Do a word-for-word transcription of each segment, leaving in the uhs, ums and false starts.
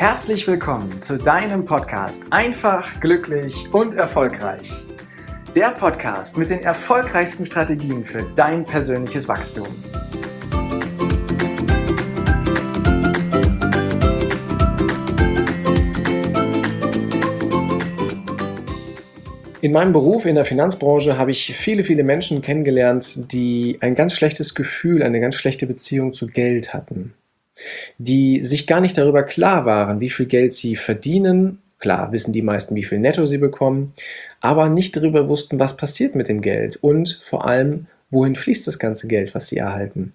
Herzlich willkommen zu deinem Podcast Einfach, glücklich und erfolgreich. Der Podcast mit den erfolgreichsten Strategien für dein persönliches Wachstum. In meinem Beruf in der Finanzbranche habe ich viele, viele Menschen kennengelernt, die ein ganz schlechtes Gefühl, eine ganz schlechte Beziehung zu Geld hatten. Die sich gar nicht darüber klar waren, wie viel Geld sie verdienen. Klar wissen die meisten, wie viel netto sie bekommen, aber nicht darüber wussten, was passiert mit dem Geld und vor allem, wohin fließt das ganze Geld, was sie erhalten.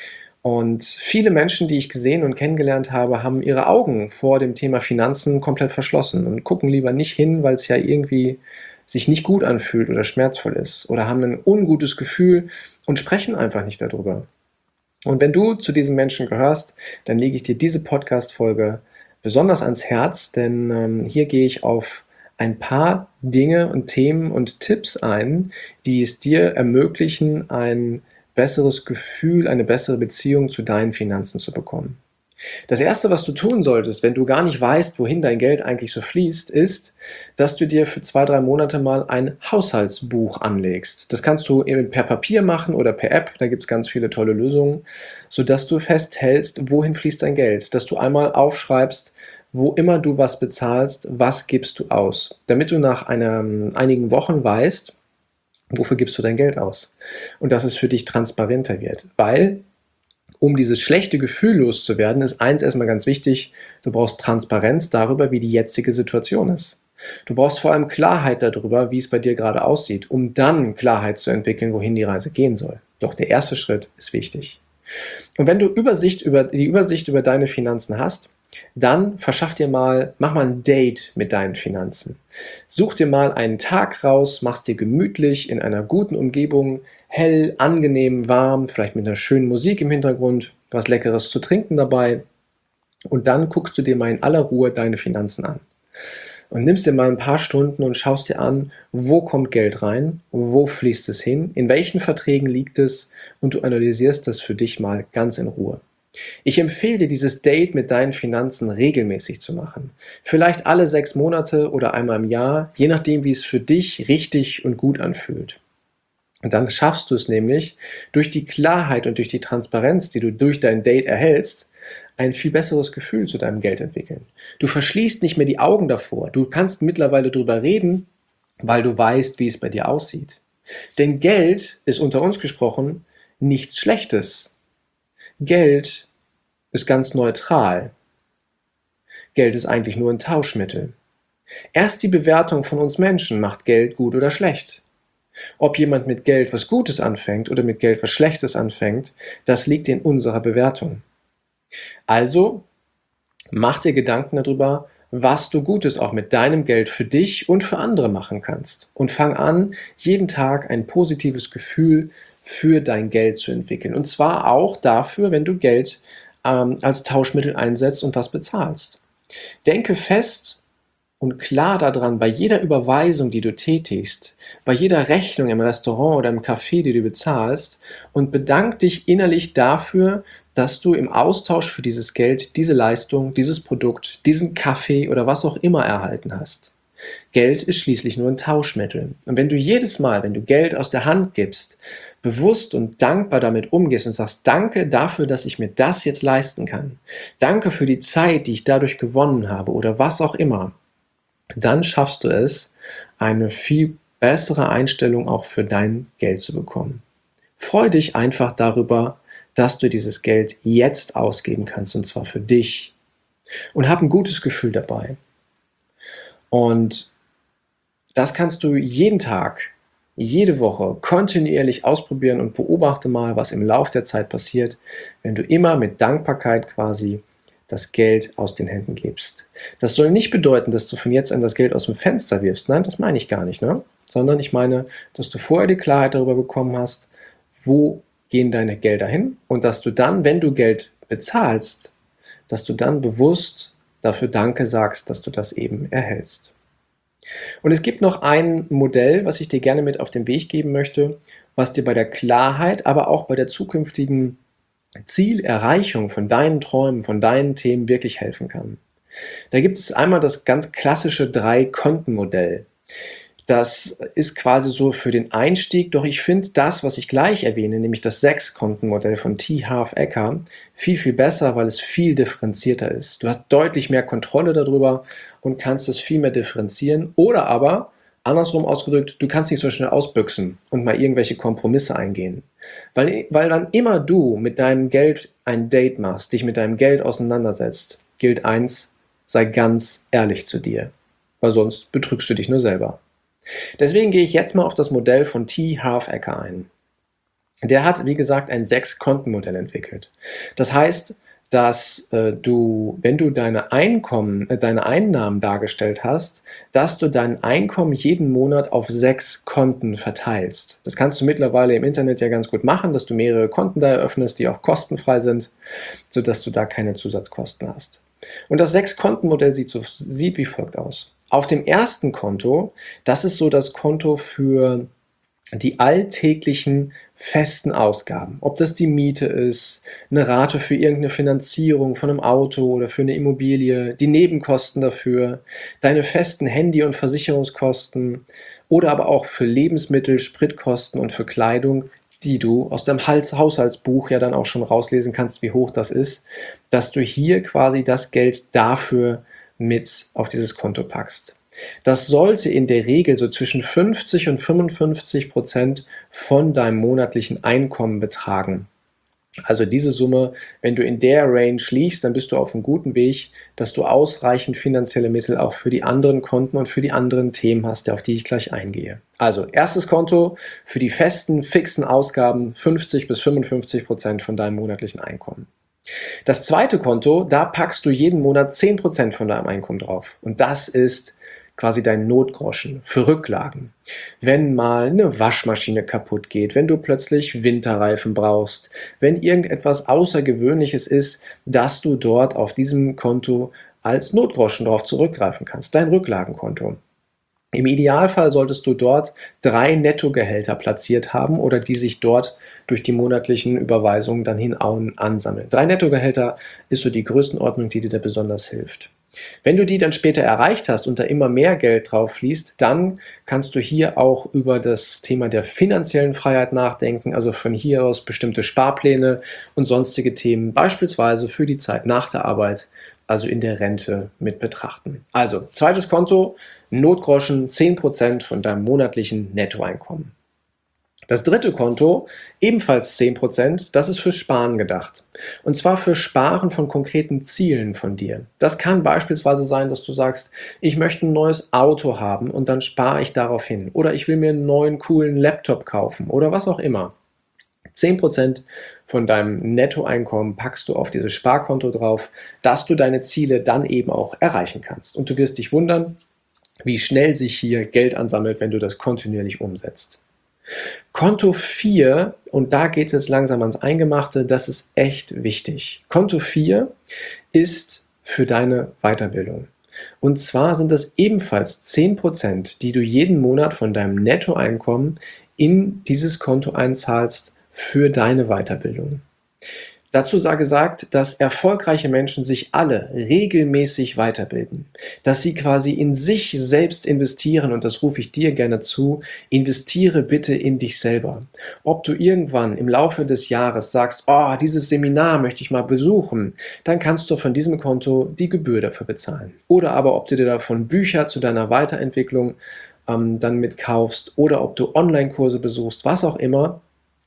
Und viele Menschen, die ich gesehen und kennengelernt habe, haben ihre Augen vor dem Thema Finanzen komplett verschlossen und gucken lieber nicht hin, weil es ja irgendwie sich nicht gut anfühlt oder schmerzvoll ist oder haben ein ungutes Gefühl und sprechen einfach nicht darüber. Und wenn du zu diesen Menschen gehörst, dann lege ich dir diese Podcast-Folge besonders ans Herz, denn ähm, hier gehe ich auf ein paar Dinge und Themen und Tipps ein, die es dir ermöglichen, ein besseres Gefühl, eine bessere Beziehung zu deinen Finanzen zu bekommen. Das Erste, was du tun solltest, wenn du gar nicht weißt, wohin dein Geld eigentlich so fließt, ist, dass du dir für zwei, drei Monate mal ein Haushaltsbuch anlegst. Das kannst du eben per Papier machen oder per App, da gibt es ganz viele tolle Lösungen, sodass du festhältst, wohin fließt dein Geld, dass du einmal aufschreibst, wo immer du was bezahlst, was gibst du aus, damit du nach einer, einigen Wochen weißt, wofür gibst du dein Geld aus und dass es für dich transparenter wird, weil um dieses schlechte Gefühl loszuwerden, ist eins erstmal ganz wichtig, du brauchst Transparenz darüber, wie die jetzige Situation ist. Du brauchst vor allem Klarheit darüber, wie es bei dir gerade aussieht, um dann Klarheit zu entwickeln, wohin die Reise gehen soll. Doch der erste Schritt ist wichtig. Und wenn du Übersicht über, die Übersicht über deine Finanzen hast, dann verschaff dir mal, mach mal ein Date mit deinen Finanzen. Such dir mal einen Tag raus, mach's dir gemütlich in einer guten Umgebung, hell, angenehm, warm, vielleicht mit einer schönen Musik im Hintergrund, was Leckeres zu trinken dabei und dann guckst du dir mal in aller Ruhe deine Finanzen an. Und nimmst dir mal ein paar Stunden und schaust dir an, wo kommt Geld rein, wo fließt es hin, in welchen Verträgen liegt es und du analysierst das für dich mal ganz in Ruhe. Ich empfehle dir, dieses Date mit deinen Finanzen regelmäßig zu machen. Vielleicht alle sechs Monate oder einmal im Jahr, je nachdem, wie es für dich richtig und gut anfühlt. Und dann schaffst du es nämlich, durch die Klarheit und durch die Transparenz, die du durch dein Date erhältst, ein viel besseres Gefühl zu deinem Geld entwickeln. Du verschließt nicht mehr die Augen davor. Du kannst mittlerweile darüber reden, weil du weißt, wie es bei dir aussieht. Denn Geld ist unter uns gesprochen nichts Schlechtes. Geld ist ganz neutral. Geld ist eigentlich nur ein Tauschmittel. Erst die Bewertung von uns Menschen macht Geld gut oder schlecht. Ob jemand mit Geld was Gutes anfängt oder mit Geld was Schlechtes anfängt, das liegt in unserer Bewertung. Also mach dir Gedanken darüber, was du Gutes auch mit deinem Geld für dich und für andere machen kannst. Und fang an, jeden Tag ein positives Gefühl für dein Geld zu entwickeln. Und zwar auch dafür, wenn du Geld ähm, als Tauschmittel einsetzt und was bezahlst. Denke fest und klar daran, bei jeder Überweisung, die du tätigst, bei jeder Rechnung im Restaurant oder im Café, die du bezahlst, und bedank dich innerlich dafür, dass du im Austausch für dieses Geld diese Leistung, dieses Produkt, diesen Kaffee oder was auch immer erhalten hast. Geld ist schließlich nur ein Tauschmittel. Und wenn du jedes Mal, wenn du Geld aus der Hand gibst, bewusst und dankbar damit umgehst und sagst, danke dafür, dass ich mir das jetzt leisten kann, danke für die Zeit, die ich dadurch gewonnen habe oder was auch immer, dann schaffst du es, eine viel bessere Einstellung auch für dein Geld zu bekommen. Freu dich einfach darüber, dass du dieses Geld jetzt ausgeben kannst, und zwar für dich. Und hab ein gutes Gefühl dabei. Und das kannst du jeden Tag, jede Woche kontinuierlich ausprobieren und beobachte mal, was im Lauf der Zeit passiert, wenn du immer mit Dankbarkeit quasi das Geld aus den Händen gibst. Das soll nicht bedeuten, dass du von jetzt an das Geld aus dem Fenster wirfst. Nein, das meine ich gar nicht, ne? Sondern ich meine, dass du vorher die Klarheit darüber bekommen hast, wo gehen deine Gelder hin und dass du dann, wenn du Geld bezahlst, dass du dann bewusst dafür Danke sagst, dass du das eben erhältst. Und es gibt noch ein Modell, was ich dir gerne mit auf den Weg geben möchte, was dir bei der Klarheit, aber auch bei der zukünftigen Zielerreichung von deinen Träumen, von deinen Themen wirklich helfen kann. Da gibt es einmal das ganz klassische Drei-Konten-Modell. Das ist quasi so für den Einstieg, doch ich finde das, was ich gleich erwähne, nämlich das Sechs-Konten-Modell von T. Harv Eker, viel, viel besser, weil es viel differenzierter ist. Du hast deutlich mehr Kontrolle darüber und kannst es viel mehr differenzieren. Oder aber, andersrum ausgedrückt, du kannst nicht so schnell ausbüchsen und mal irgendwelche Kompromisse eingehen. Weil, weil wann immer du mit deinem Geld ein Date machst, dich mit deinem Geld auseinandersetzt, gilt eins: sei ganz ehrlich zu dir, weil sonst betrügst du dich nur selber. Deswegen gehe ich jetzt mal auf das Modell von T. Harv Eker ein. Der hat, wie gesagt, ein Sechs-Konten-Modell entwickelt. Das heißt, dass äh, du, wenn du deine Einkommen, äh, deine Einnahmen dargestellt hast, dass du dein Einkommen jeden Monat auf sechs Konten verteilst. Das kannst du mittlerweile im Internet ja ganz gut machen, dass du mehrere Konten da eröffnest, die auch kostenfrei sind, sodass du da keine Zusatzkosten hast. Und das Sechs-Konten-Modell sieht, so, sieht wie folgt aus. Auf dem ersten Konto, das ist so das Konto für die alltäglichen festen Ausgaben. Ob das die Miete ist, eine Rate für irgendeine Finanzierung von einem Auto oder für eine Immobilie, die Nebenkosten dafür, deine festen Handy- und Versicherungskosten oder aber auch für Lebensmittel, Spritkosten und für Kleidung, die du aus deinem Haushaltsbuch ja dann auch schon rauslesen kannst, wie hoch das ist, dass du hier quasi das Geld dafür mit auf dieses Konto packst. Das sollte in der Regel so zwischen fünfzig und fünfundfünfzig Prozent von deinem monatlichen Einkommen betragen. Also diese Summe, wenn du in der Range liegst, dann bist du auf einem guten Weg, dass du ausreichend finanzielle Mittel auch für die anderen Konten und für die anderen Themen hast, auf die ich gleich eingehe. Also erstes Konto für die festen, fixen Ausgaben fünfzig bis fünfundfünfzig Prozent von deinem monatlichen Einkommen. Das zweite Konto, da packst du jeden Monat zehn Prozent von deinem Einkommen drauf. Und das ist quasi dein Notgroschen für Rücklagen. Wenn mal eine Waschmaschine kaputt geht, wenn du plötzlich Winterreifen brauchst, wenn irgendetwas Außergewöhnliches ist, dass du dort auf diesem Konto als Notgroschen drauf zurückgreifen kannst, dein Rücklagenkonto. Im Idealfall solltest du dort drei Nettogehälter platziert haben oder die sich dort durch die monatlichen Überweisungen dann hin ansammeln. Drei Nettogehälter ist so die Größenordnung, die dir da besonders hilft. Wenn du die dann später erreicht hast und da immer mehr Geld drauf fließt, dann kannst du hier auch über das Thema der finanziellen Freiheit nachdenken, also von hier aus bestimmte Sparpläne und sonstige Themen, beispielsweise für die Zeit nach der Arbeit, also in der Rente, mit betrachten. Also, zweites Konto, Notgroschen, zehn Prozent von deinem monatlichen Nettoeinkommen. Das dritte Konto, ebenfalls zehn Prozent, das ist für Sparen gedacht. Und zwar für Sparen von konkreten Zielen von dir. Das kann beispielsweise sein, dass du sagst, ich möchte ein neues Auto haben und dann spare ich darauf hin. Oder ich will mir einen neuen, coolen Laptop kaufen oder was auch immer. zehn Prozent von deinem Nettoeinkommen packst du auf dieses Sparkonto drauf, dass du deine Ziele dann eben auch erreichen kannst. Und du wirst dich wundern, wie schnell sich hier Geld ansammelt, wenn du das kontinuierlich umsetzt. Konto vier, und da geht es jetzt langsam ans Eingemachte, das ist echt wichtig. Konto vier ist für deine Weiterbildung. Und zwar sind das ebenfalls zehn Prozent, die du jeden Monat von deinem Nettoeinkommen in dieses Konto einzahlst für deine Weiterbildung. Dazu sei gesagt, dass erfolgreiche Menschen sich alle regelmäßig weiterbilden, dass sie quasi in sich selbst investieren, und das rufe ich dir gerne zu: investiere bitte in dich selber. Ob du irgendwann im Laufe des Jahres sagst, oh, dieses Seminar möchte ich mal besuchen, dann kannst du von diesem Konto die Gebühr dafür bezahlen. Oder aber ob du dir davon Bücher zu deiner Weiterentwicklung ähm, dann mitkaufst oder ob du Online-Kurse besuchst, was auch immer.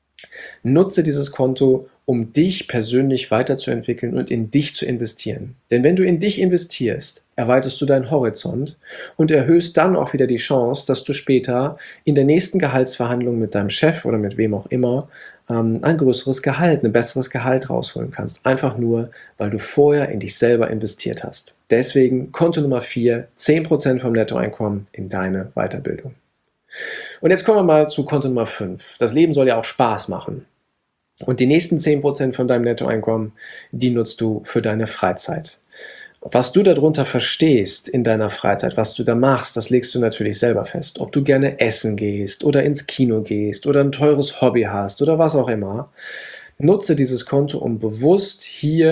Nutze dieses Konto, um dich persönlich weiterzuentwickeln und in dich zu investieren. Denn wenn du in dich investierst, erweiterst du deinen Horizont und erhöhst dann auch wieder die Chance, dass du später in der nächsten Gehaltsverhandlung mit deinem Chef oder mit wem auch immer ähm, ein größeres Gehalt, ein besseres Gehalt rausholen kannst. Einfach nur, weil du vorher in dich selber investiert hast. Deswegen Konto Nummer vier, zehn Prozent vom Nettoeinkommen in deine Weiterbildung. Und jetzt kommen wir mal zu Konto Nummer fünf. Das Leben soll ja auch Spaß machen. Und die nächsten zehn Prozent von deinem Nettoeinkommen, die nutzt du für deine Freizeit. Was du darunter verstehst in deiner Freizeit, was du da machst, das legst du natürlich selber fest. Ob du gerne essen gehst oder ins Kino gehst oder ein teures Hobby hast oder was auch immer. Nutze dieses Konto, um bewusst hier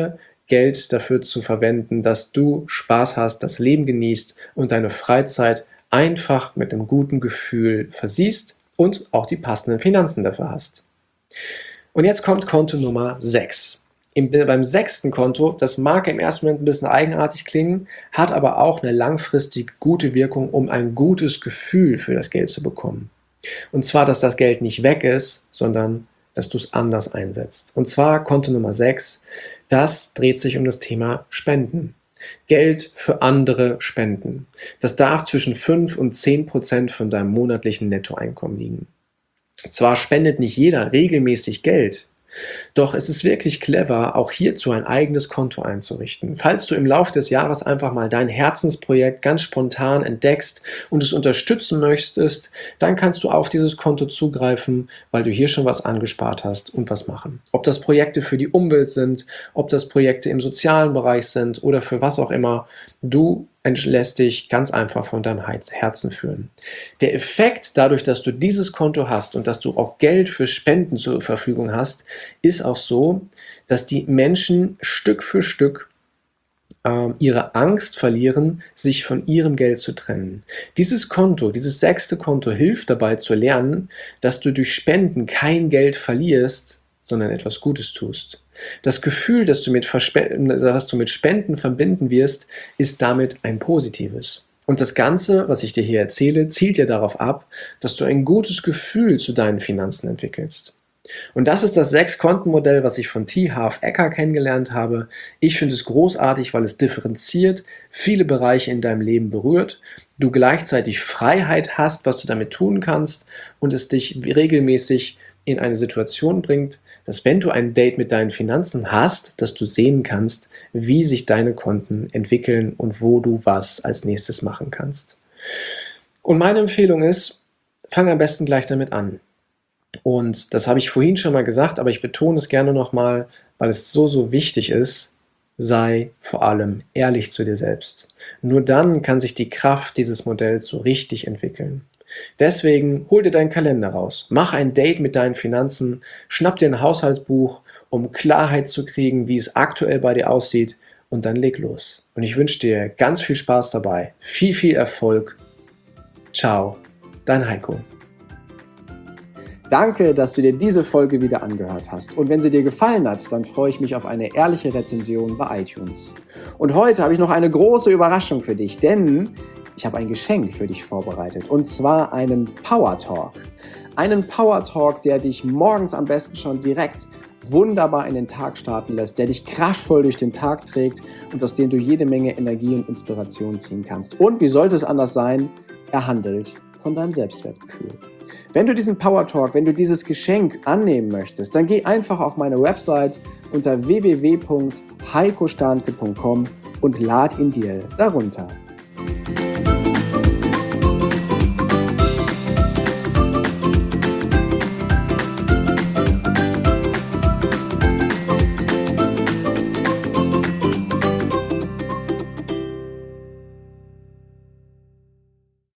Geld dafür zu verwenden, dass du Spaß hast, das Leben genießt und deine Freizeit einfach mit einem guten Gefühl versiehst und auch die passenden Finanzen dafür hast. Und jetzt kommt Konto Nummer sechs. Im, beim sechsten Konto, das mag im ersten Moment ein bisschen eigenartig klingen, hat aber auch eine langfristig gute Wirkung, um ein gutes Gefühl für das Geld zu bekommen. Und zwar, dass das Geld nicht weg ist, sondern dass du es anders einsetzt. Und zwar Konto Nummer sechs, das dreht sich um das Thema Spenden. Geld für andere spenden. Das darf zwischen fünf und zehn Prozent von deinem monatlichen Nettoeinkommen liegen. Zwar spendet nicht jeder regelmäßig Geld, doch es ist wirklich clever, auch hierzu ein eigenes Konto einzurichten. Falls du im Laufe des Jahres einfach mal dein Herzensprojekt ganz spontan entdeckst und es unterstützen möchtest, dann kannst du auf dieses Konto zugreifen, weil du hier schon was angespart hast und was machen. Ob das Projekte für die Umwelt sind, ob das Projekte im sozialen Bereich sind oder für was auch immer, du lässt dich ganz einfach von deinem Herzen führen. Der Effekt dadurch, dass du dieses Konto hast und dass du auch Geld für Spenden zur Verfügung hast, ist auch so, dass die Menschen Stück für Stück äh, ihre Angst verlieren, sich von ihrem Geld zu trennen. Dieses Konto, dieses sechste Konto hilft dabei zu lernen, dass du durch Spenden kein Geld verlierst, sondern etwas Gutes tust. Das Gefühl, das du mit, Verspe- was du mit Spenden verbinden wirst, ist damit ein positives. Und das Ganze, was ich dir hier erzähle, zielt ja darauf ab, dass du ein gutes Gefühl zu deinen Finanzen entwickelst. Und das ist das Sechs-Konten-Modell, was ich von T. Harv Eker kennengelernt habe. Ich finde es großartig, weil es differenziert, viele Bereiche in deinem Leben berührt, du gleichzeitig Freiheit hast, was du damit tun kannst und es dich regelmäßig in eine Situation bringt, dass wenn du ein Date mit deinen Finanzen hast, dass du sehen kannst, wie sich deine Konten entwickeln und wo du was als nächstes machen kannst. Und meine Empfehlung ist, fang am besten gleich damit an. Und das habe ich vorhin schon mal gesagt, aber ich betone es gerne nochmal, weil es so, so wichtig ist, sei vor allem ehrlich zu dir selbst. Nur dann kann sich die Kraft dieses Modells so richtig entwickeln. Deswegen hol dir deinen Kalender raus, mach ein Date mit deinen Finanzen, schnapp dir ein Haushaltsbuch, um Klarheit zu kriegen, wie es aktuell bei dir aussieht und dann leg los. Und ich wünsche dir ganz viel Spaß dabei, viel, viel Erfolg. Ciao, dein Heiko. Danke, dass du dir diese Folge wieder angehört hast. Und wenn sie dir gefallen hat, dann freue ich mich auf eine ehrliche Rezension bei iTunes. Und heute habe ich noch eine große Überraschung für dich, denn ich habe ein Geschenk für dich vorbereitet. Und zwar einen Power Talk. Einen Power Talk, der dich morgens am besten schon direkt wunderbar in den Tag starten lässt, der dich kraftvoll durch den Tag trägt und aus dem du jede Menge Energie und Inspiration ziehen kannst. Und wie sollte es anders sein? Er handelt von deinem Selbstwertgefühl. Wenn du diesen Power Talk, wenn du dieses Geschenk annehmen möchtest, dann geh einfach auf meine Website unter w w w punkt heiko starnke punkt com und lad ihn dir darunter.